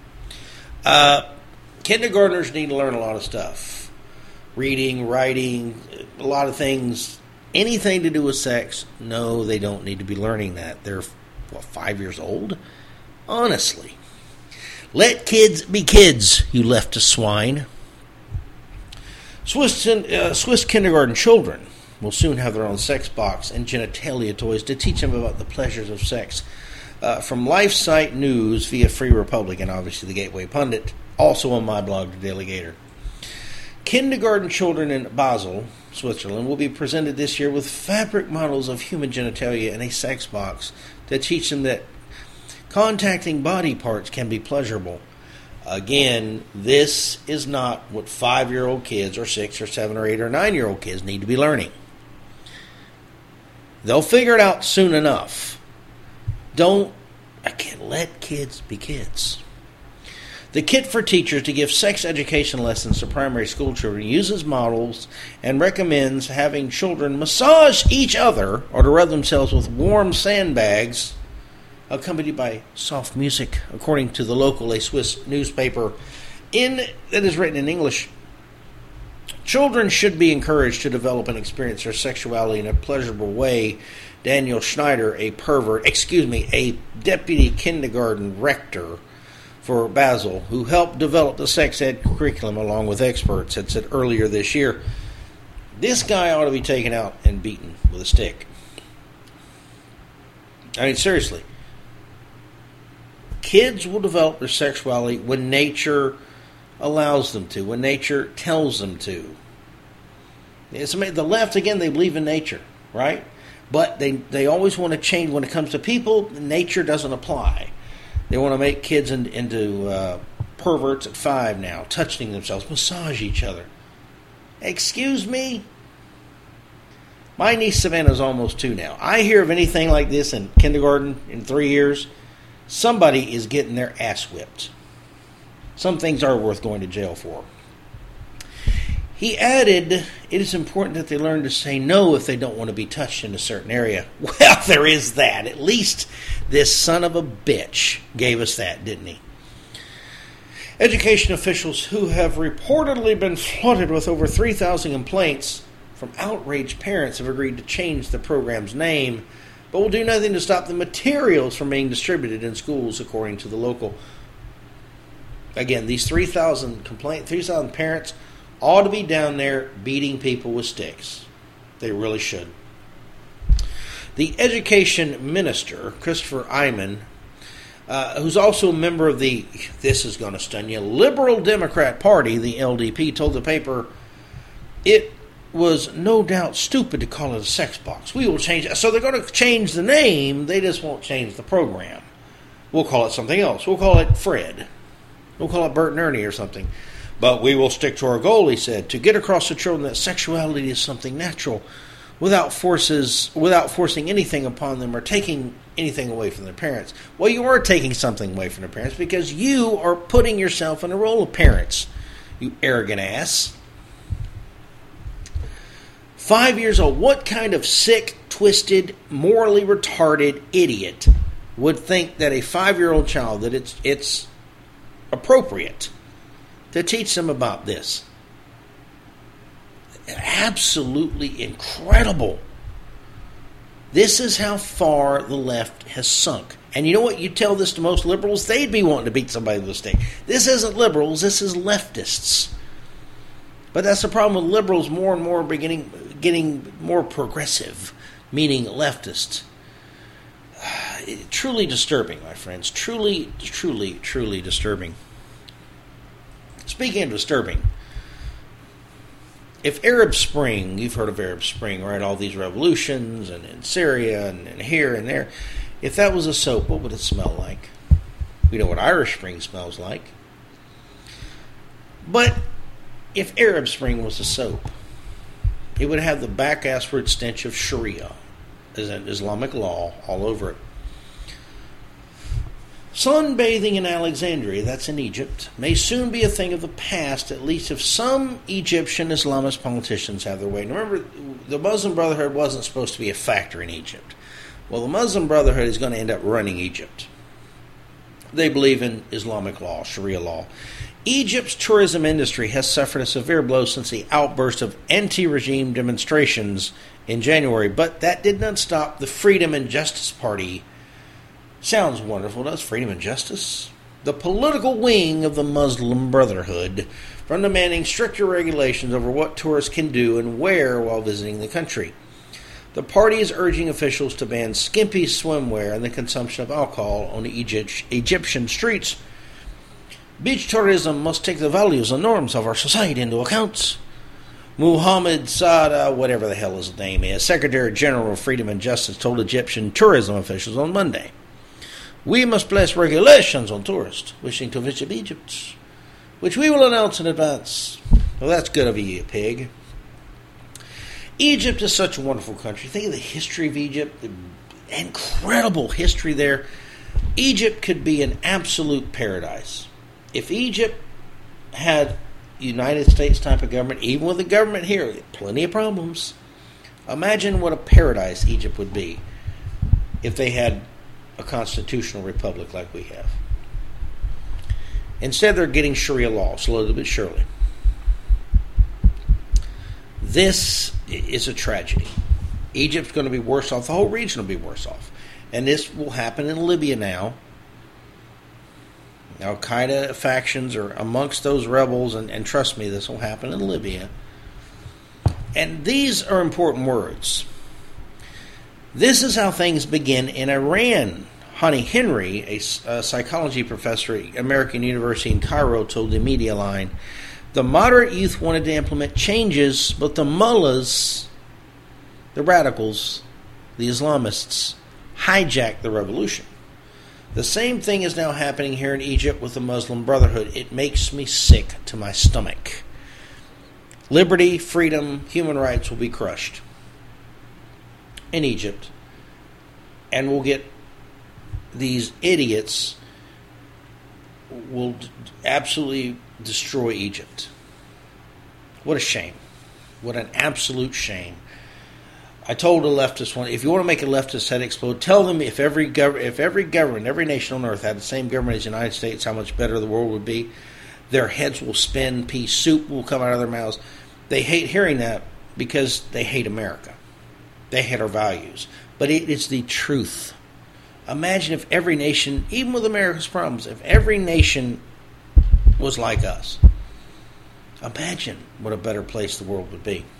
Kindergartners need to learn a lot of stuff. Reading, writing, a lot of things. Anything to do with sex, no, they don't need to be learning that. They're, 5 years old? Honestly. Let kids be kids, you leftist swine. Swiss kindergarten children will soon have their own sex box and genitalia toys to teach them about the pleasures of sex. From LifeSite News via Free Republic and obviously the Gateway Pundit, also on my blog, The Daily Gator. Kindergarten children in Basel, Switzerland, will be presented this year with fabric models of human genitalia and a sex box to teach them that contacting body parts can be pleasurable. Again, this is not what 5-year-old kids or 6 or 7 or 8 or 9-year-old kids need to be learning. They'll figure it out soon enough. Let kids be kids. The Kit for Teachers to give sex education lessons to primary school children uses models and recommends having children massage each other or to rub themselves with warm sandbags accompanied by soft music, according to the local, a Swiss newspaper that is written in English. Children should be encouraged to develop and experience their sexuality in a pleasurable way. Daniel Schneider, a deputy kindergarten rector for Basel, who helped develop the sex ed curriculum along with experts, had said earlier this year, this guy ought to be taken out and beaten with a stick. I mean, seriously. Kids will develop their sexuality when nature allows them to, when nature tells them to. The left, again, they believe in nature, right? But they always want to change. When it comes to people, nature doesn't apply. They want to make kids into perverts at 5 now, touching themselves, massage each other. Excuse me? My niece Savannah's almost 2 now. I hear of anything like this in kindergarten in 3 years, somebody is getting their ass whipped. Some things are worth going to jail for. He added, it is important that they learn to say no if they don't want to be touched in a certain area. Well, there is that. At least this son of a bitch gave us that, didn't he? Education officials who have reportedly been flooded with over 3,000 complaints from outraged parents have agreed to change the program's name, but will do nothing to stop the materials from being distributed in schools, according to the local. Again, these 3,000 parents ought to be down there beating people with sticks. They really should. The education minister, Christopher Eyman, who's also a member of the, this is going to stun you, Liberal Democrat Party, the LDP, told the paper it was no doubt stupid to call it a sex box. We will change it. So they're going to change the name, they just won't change the program. We'll call it something else. We'll call it Fred. We'll call it Bert and Ernie or something. But we will stick to our goal, he said, to get across to children that sexuality is something natural without forcing anything upon them or taking anything away from their parents. Well, you are taking something away from their parents because you are putting yourself in the role of parents, you arrogant ass. 5 years old. What kind of sick, twisted, morally retarded idiot would think that a 5-year-old child, that it's appropriate to teach them about this? Absolutely incredible. This is how far the left has sunk. And you know what? You tell this to most liberals, they'd be wanting to beat somebody with a stick. This isn't liberals, this is leftists. But that's the problem with liberals, more and more getting more progressive, meaning leftists. Truly disturbing, my friends. Truly, truly, truly disturbing. Speaking of disturbing, if Arab Spring, you've heard of Arab Spring, right? All these revolutions and in Syria and here and there. If that was a soap, what would it smell like? We know what Irish Spring smells like. But if Arab Spring was a soap, it would have the back-assward stench of Sharia, as an Islamic law, all over it. Sunbathing in Alexandria, that's in Egypt, may soon be a thing of the past, at least if some Egyptian Islamist politicians have their way. Now remember, the Muslim Brotherhood wasn't supposed to be a factor in Egypt. Well, the Muslim Brotherhood is going to end up running Egypt. They believe in Islamic law, Sharia law. Egypt's tourism industry has suffered a severe blow since the outburst of anti-regime demonstrations in January, but that did not stop the Freedom and Justice Party. Sounds wonderful, does Freedom and Justice? The political wing of the Muslim Brotherhood from demanding stricter regulations over what tourists can do and where while visiting the country. The party is urging officials to ban skimpy swimwear and the consumption of alcohol on Egyptian streets. Beach tourism must take the values and norms of our society into account. Muhammad Saada, whatever the hell his name is, Secretary General of Freedom and Justice, told Egyptian tourism officials on Monday, "We must place regulations on tourists wishing to visit Egypt, which we will announce in advance." Well, that's good of you, you pig. Egypt is such a wonderful country. Think of the history of Egypt, the incredible history there. Egypt could be an absolute paradise. If Egypt had United States type of government, even with the government here, plenty of problems. Imagine what a paradise Egypt would be if they had a constitutional republic like we have. Instead, they're getting Sharia law, slowly but surely. This is a tragedy. Egypt's going to be worse off. The whole region will be worse off. And this will happen in Libya now. Al-Qaeda factions are amongst those rebels, and trust me, this will happen in Libya. And these are important words. This is how things begin in Iran. Hani Henry, a psychology professor at American University in Cairo, told the Media Line, "The moderate youth wanted to implement changes, but the mullahs, the radicals, the Islamists, hijacked the revolution. The same thing is now happening here in Egypt with the Muslim Brotherhood. It makes me sick to my stomach. Liberty, freedom, human rights will be crushed in Egypt, and we'll get these idiots will absolutely destroy Egypt." What a shame. What an absolute shame. I told a leftist one, if you want to make a leftist head explode, tell them if every government, every nation on earth had the same government as the United States, how much better the world would be. Their heads will spin, pea soup will come out of their mouths. They hate hearing that because they hate America. They hate our values. But it is the truth. Imagine if every nation, even with America's problems, if every nation was like us. Imagine what a better place the world would be.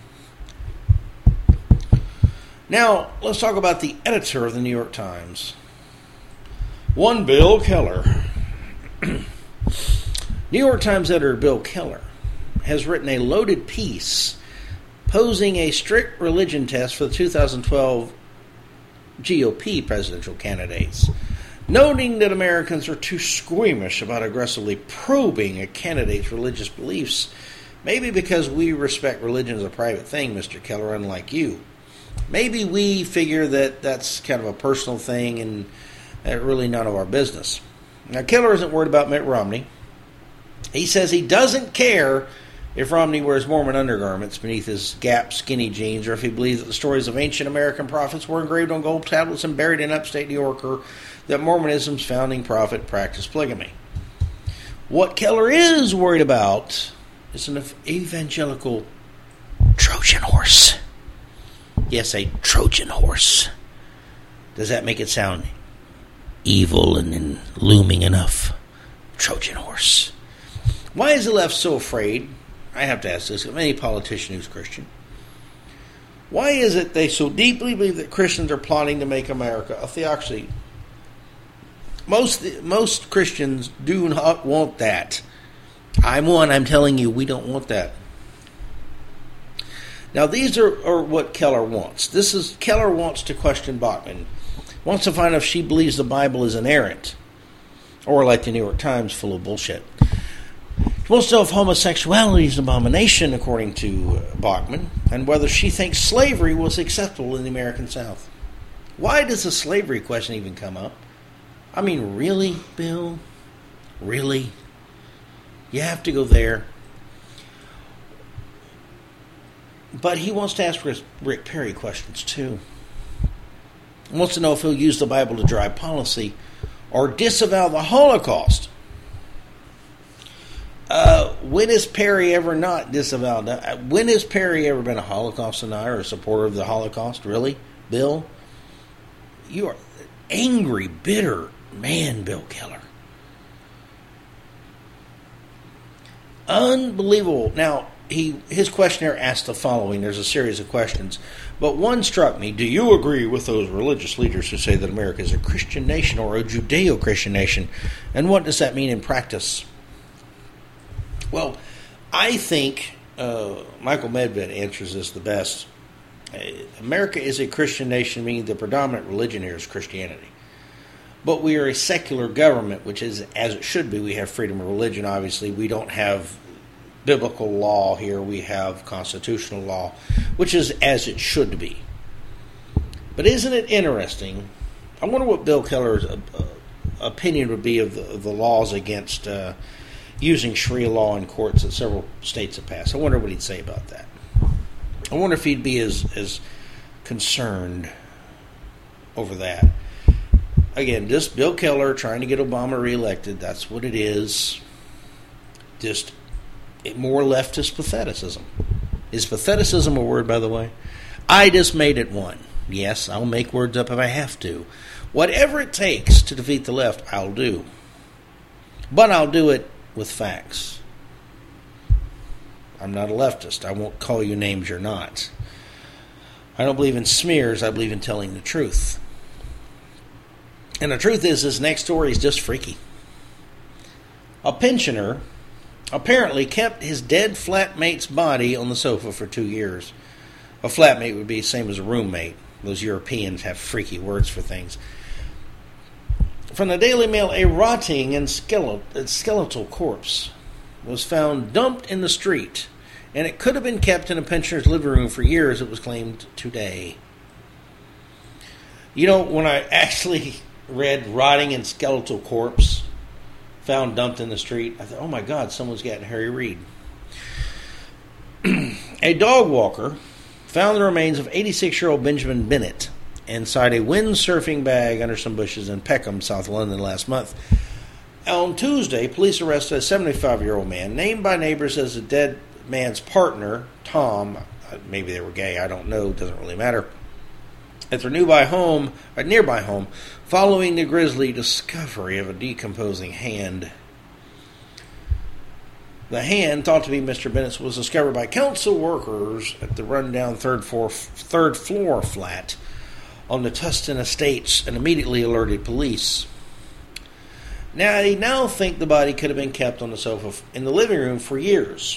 Now, let's talk about the editor of the New York Times. One Bill Keller. New York Times editor Bill Keller has written a loaded piece posing a strict religion test for the 2012 GOP presidential candidates, noting that Americans are too squeamish about aggressively probing a candidate's religious beliefs, maybe because we respect religion as a private thing, Mr. Keller, unlike you. Maybe we figure that that's kind of a personal thing and really none of our business. Now, Keller isn't worried about Mitt Romney. He says he doesn't care if Romney wears Mormon undergarments beneath his Gap skinny jeans, or if he believes that the stories of ancient American prophets were engraved on gold tablets and buried in upstate New York, or that Mormonism's founding prophet practiced polygamy. What Keller is worried about is an evangelical Trojan horse. Yes, a Trojan horse. Does that make it sound evil and looming enough? Trojan horse. Why is the left so afraid? I have to ask this of any politician who's Christian. Why is it they so deeply believe that Christians are plotting to make America a theocracy? Most Christians do not want that. I'm telling you, we don't want that. Now, these are what Keller wants. Keller wants to question Bachman. Wants to find out if she believes the Bible is inerrant, or like the New York Times, full of bullshit. He wants to know if homosexuality is an abomination, according to Bachman, and whether she thinks slavery was acceptable in the American South. Why does the slavery question even come up? I mean, really, Bill? Really? You have to go there. But he wants to ask Rick Perry questions, too. He wants to know if he'll use the Bible to drive policy or disavow the Holocaust. When has Perry ever not disavowed? When has Perry ever been a Holocaust denier or a supporter of the Holocaust? Really, Bill? You are an angry, bitter man, Bill Keller. Unbelievable. Now, his questionnaire asked the following. There's a series of questions, but one struck me. Do you agree with those religious leaders who say that America is a Christian nation or a Judeo-Christian nation? And what does that mean in practice? Well, I think Michael Medved answers this the best. America is a Christian nation, meaning the predominant religion here is Christianity. But we are a secular government, which is as it should be. We have freedom of religion, obviously. We don't have biblical law here. We have constitutional law, which is as it should be. But isn't it interesting? I wonder what Bill Keller's opinion would be of the laws against using Sharia law in courts that several states have passed. I wonder what he'd say about that. I wonder if he'd be as concerned over that. Again, just Bill Keller trying to get Obama reelected. That's what it is. Just more leftist patheticism. Is patheticism a word, by the way? I just made it one. Yes, I'll make words up if I have to. Whatever it takes to defeat the left, I'll do. But I'll do it with facts. I'm not a leftist. I won't call you names you're not. I don't believe in smears. I believe in telling the truth. And the truth is, this next story is just freaky. A pensioner apparently kept his dead flatmate's body on the sofa for 2 years. A flatmate would be the same as a roommate. Those Europeans have freaky words for things. From the Daily Mail, a rotting and skeletal corpse was found dumped in the street, and it could have been kept in a pensioner's living room for years, it was claimed today. You know, when I actually read rotting and skeletal corpse found dumped in the street, I thought, oh my God, someone's getting Harry Reid. A dog walker found the remains of 86-year-old Benjamin Bennett inside a windsurfing bag under some bushes in Peckham, South London, last month. On Tuesday, police arrested a 75-year-old man named by neighbors as the dead man's partner, Tom. Maybe they were gay, I don't know, doesn't really matter. At their nearby home, following the grisly discovery of a decomposing hand. The hand, thought to be Mr. Bennett's, was discovered by council workers at the rundown third floor flat on the Tustin Estates and immediately alerted police. Now, they now think the body could have been kept on the sofa in the living room for years.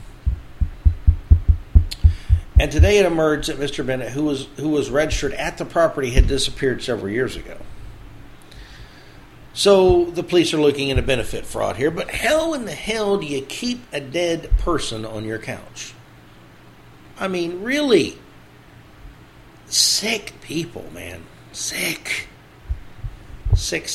And today it emerged that Mr. Bennett, who was registered at the property, had disappeared several years ago. So the police are looking into benefit fraud here. But how in the hell do you keep a dead person on your couch? I mean, really? Sick people, man. Sick. Sick.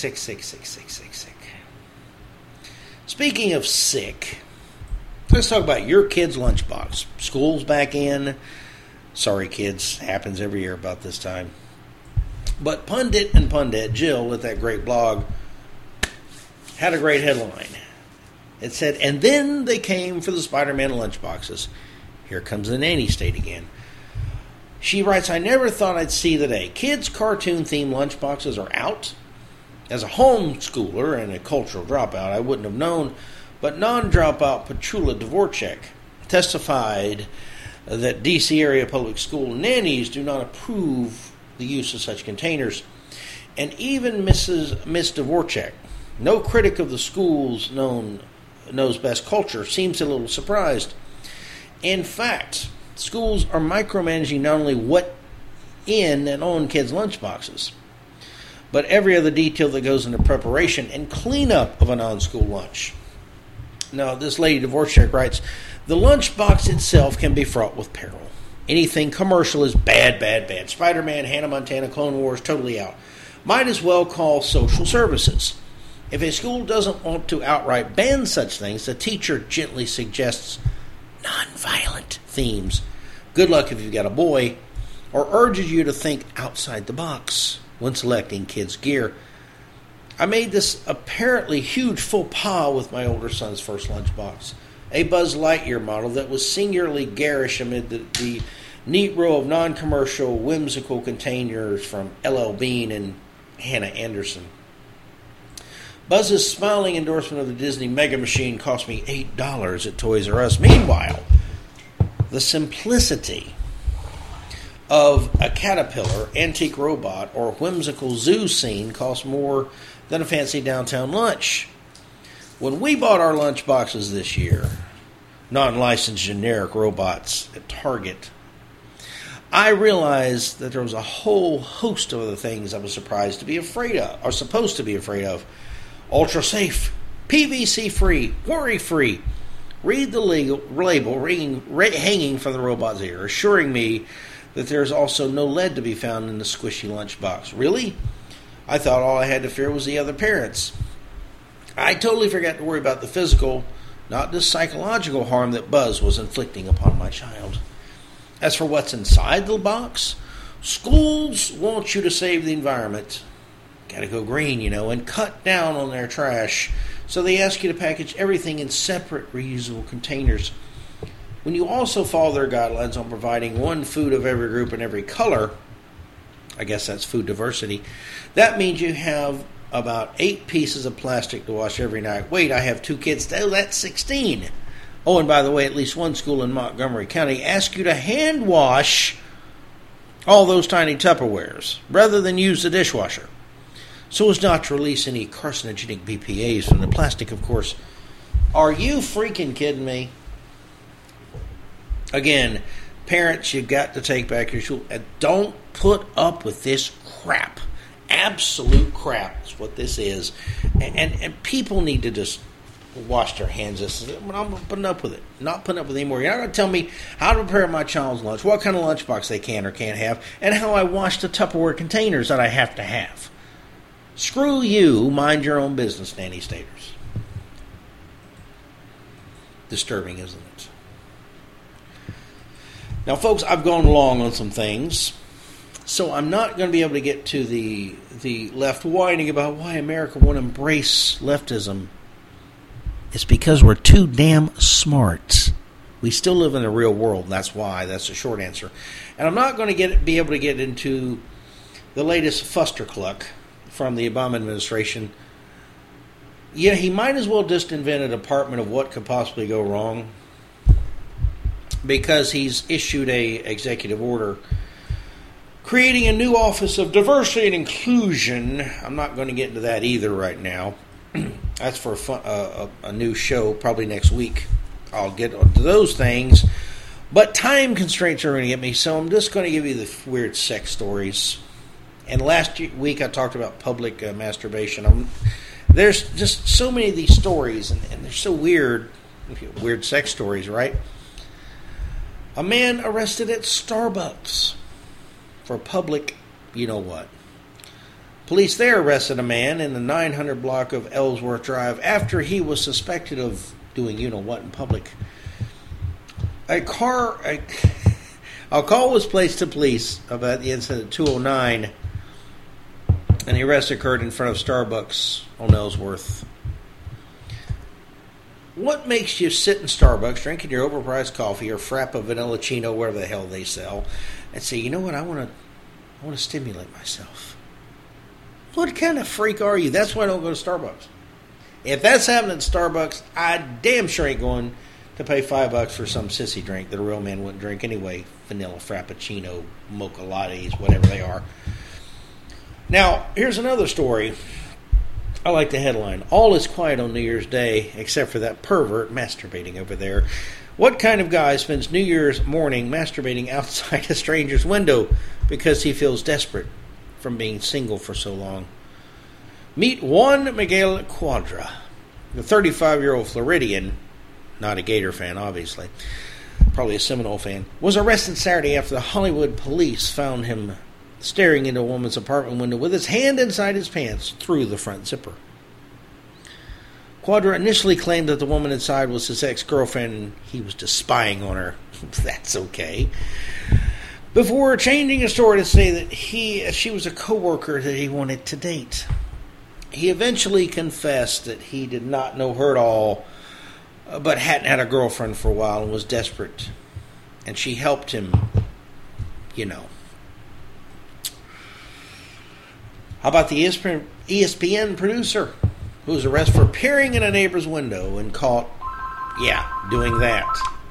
Speaking of sick, let's talk about your kid's lunchbox. School's back in. Sorry, kids. Happens every year about this time. But Pundit Jill at that great blog had a great headline. It said, and then they came for the Spider-Man lunchboxes. Here comes the nanny state again. She writes, I never thought I'd see the day. Kids' cartoon-themed lunchboxes are out. As a homeschooler and a cultural dropout, I wouldn't have known, but non-dropout Petula Dvorak testified that D.C. area public school nannies do not approve the use of such containers. And even Miss Dvorak, no critic of the schools knows best culture, seems a little surprised. In fact, schools are micromanaging not only what in and on kids' lunchboxes, but every other detail that goes into preparation and cleanup of a non-school lunch. Now, this lady Dvorak writes, the lunchbox itself can be fraught with peril. Anything commercial is bad. Spider-Man, Hannah Montana, Clone Wars, totally out. Might as well call social services. If a school doesn't want to outright ban such things, the teacher gently suggests nonviolent themes. Good luck if you've got a boy, or urges you to think outside the box when selecting kids' gear. I made this apparently huge faux pas with my older son's first lunchbox, a Buzz Lightyear model that was singularly garish amid the neat row of non-commercial, whimsical containers from L.L. Bean and Hannah Anderson. Buzz's smiling endorsement of the Disney Mega Machine cost me $8 at Toys R Us. Meanwhile, the simplicity of a Caterpillar, antique robot, or whimsical zoo scene cost more than a fancy downtown lunch. When we bought our lunch boxes this year, non-licensed generic robots at Target, I realized that there was a whole host of other things I was surprised to be afraid of, or supposed to be afraid of. Ultra safe, PVC free, worry free. Read the label hanging from the robot's ear, assuring me that there's also no lead to be found in the squishy lunchbox. Really? I thought all I had to fear was the other parents. I totally forgot to worry about the physical, not the psychological harm that Buzz was inflicting upon my child. As for what's inside the box, schools want you to save the environment. Gotta go green, and cut down on their trash. So they ask you to package everything in separate reusable containers. When you also follow their guidelines on providing one food of every group and every color, I guess that's food diversity, that means you have about 8 pieces of plastic to wash every night. Wait, I have 2 kids. Oh, that's 16. Oh, and by the way, at least one school in Montgomery County asks you to hand wash all those tiny Tupperwares rather than use the dishwasher, so as not to release any carcinogenic BPAs from the plastic, of course. Are you freaking kidding me? Again, parents, you've got to take back your school. Don't put up with this crap. Absolute crap is what this is. And people need to just wash their hands. I'm not putting up with it. Not putting up with it anymore. You're not going to tell me how to prepare my child's lunch, what kind of lunchbox they can or can't have, and how I wash the Tupperware containers that I have to have. Screw you, mind your own business, Nanny Staters. Disturbing, isn't it? Now, folks, I've gone long on some things, so I'm not going to be able to get to the left whining about why America won't embrace leftism. It's because we're too damn smart. We still live in the real world, and that's why. That's the short answer. And I'm not going to be able to get into the latest fustercluck from the Obama administration. Yeah, he might as well just invent a department of what could possibly go wrong, because he's issued a executive order creating a new Office of Diversity and Inclusion. I'm not going to get into that either right now. That's for a new show probably next week. I'll get to those things. But time constraints are going to get me, so I'm just going to give you the weird sex stories. And last week I talked about public masturbation. There's just so many of these stories, and they're so weird. Weird sex stories, right? A man arrested at Starbucks for public you-know-what. Police there arrested a man in the 900 block of Ellsworth Drive after he was suspected of doing you-know-what in public. A call was placed to police about the incident at 2:09, and the arrest occurred in front of Starbucks on Ellsworth. What makes you sit in Starbucks drinking your overpriced coffee or Frappa Vanillachino, whatever the hell they sell, and say, you know what, I want to stimulate myself? What kind of freak are you? That's why I don't go to Starbucks. If that's happening at Starbucks, I damn sure ain't going to pay $5 for some sissy drink that a real man wouldn't drink anyway. Vanilla Frappuccino, mocha lattes, whatever they are. Now, here's another story. I like the headline. All is quiet on New Year's Day, except for that pervert masturbating over there. What kind of guy spends New Year's morning masturbating outside a stranger's window because he feels desperate from being single for so long? Meet Juan Miguel Quadra, the 35-year-old Floridian, not a Gator fan, obviously, probably a Seminole fan, was arrested Saturday after the Hollywood police found him staring into a woman's apartment window with his hand inside his pants through the front zipper. Quadra initially claimed that the woman inside was his ex-girlfriend and he was just spying on her. That's okay. Before changing his story to say that she was a co-worker that he wanted to date. He eventually confessed that he did not know her at all, but hadn't had a girlfriend for a while and was desperate. And she helped him, How about the ESPN producer? who was arrested for peering in a neighbor's window and caught, doing that.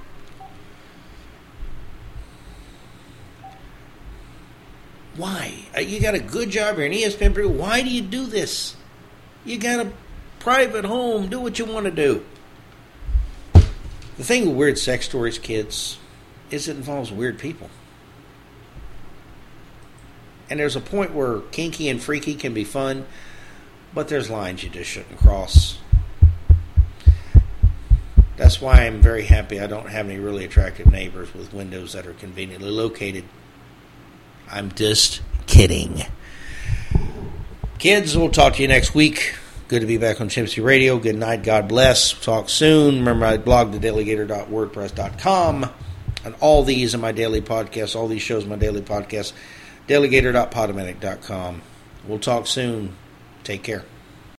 Why? You got a good job, you're an ESPN producer. Why do you do this? You got a private home. Do what you want to do. The thing with weird sex stories, kids, is it involves weird people. And there's a point where kinky and freaky can be fun, but there's lines you just shouldn't cross. That's why I'm very happy I don't have any really attractive neighbors with windows that are conveniently located. I'm just kidding. Kids, we'll talk to you next week. Good to be back on Chimpsy Radio. Good night. God bless. Talk soon. Remember, I blog thedailygator.wordpress.com. And all these are my daily podcasts. All these shows are my daily podcasts. dailygator.podomatic.com. We'll talk soon. Take care.